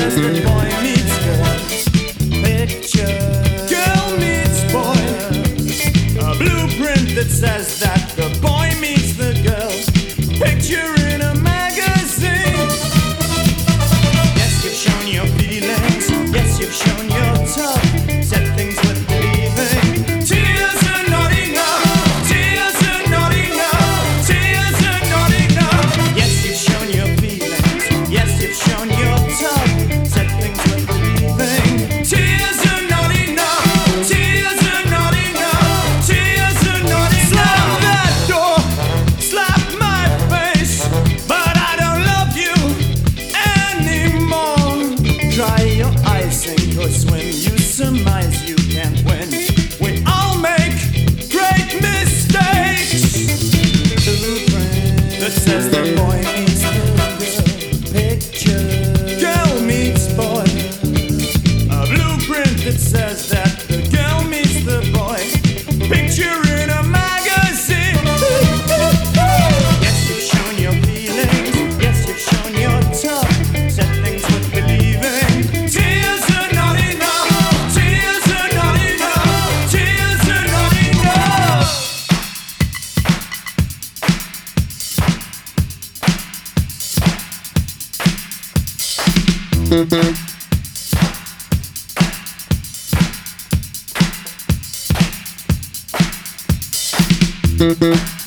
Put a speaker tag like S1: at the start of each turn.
S1: says the boy meets girl. Picture girl meets boy. A blueprint that says that the boy meets the girl. Picture in a magazine. Yes, you've shown your feelings. Yes, you've shown your tough. Said things with believing. Tears are not enough. Tears are not enough. Tears are not enough. Yes, you've shown your feelings. Yes, you've shown your tough. Said things with believing. Tears are not enough. Tears are not enough. Tears are not enough. Slam that door. Slap my face. But I don't love you anymore. Dry your eyes and cause when you surmise you can't win. We all make great mistakes. Blueprint that says the boy meets the girl. Picture girl meets boy. A blueprint that says that the girl meets the boy. Picture in a magazine. Yes, you've shown your feelings. Yes, you've shown your tough. Said things with believing. Tears are not enough. Tears are not enough. Tears are not enough.
S2: Mm-hmm.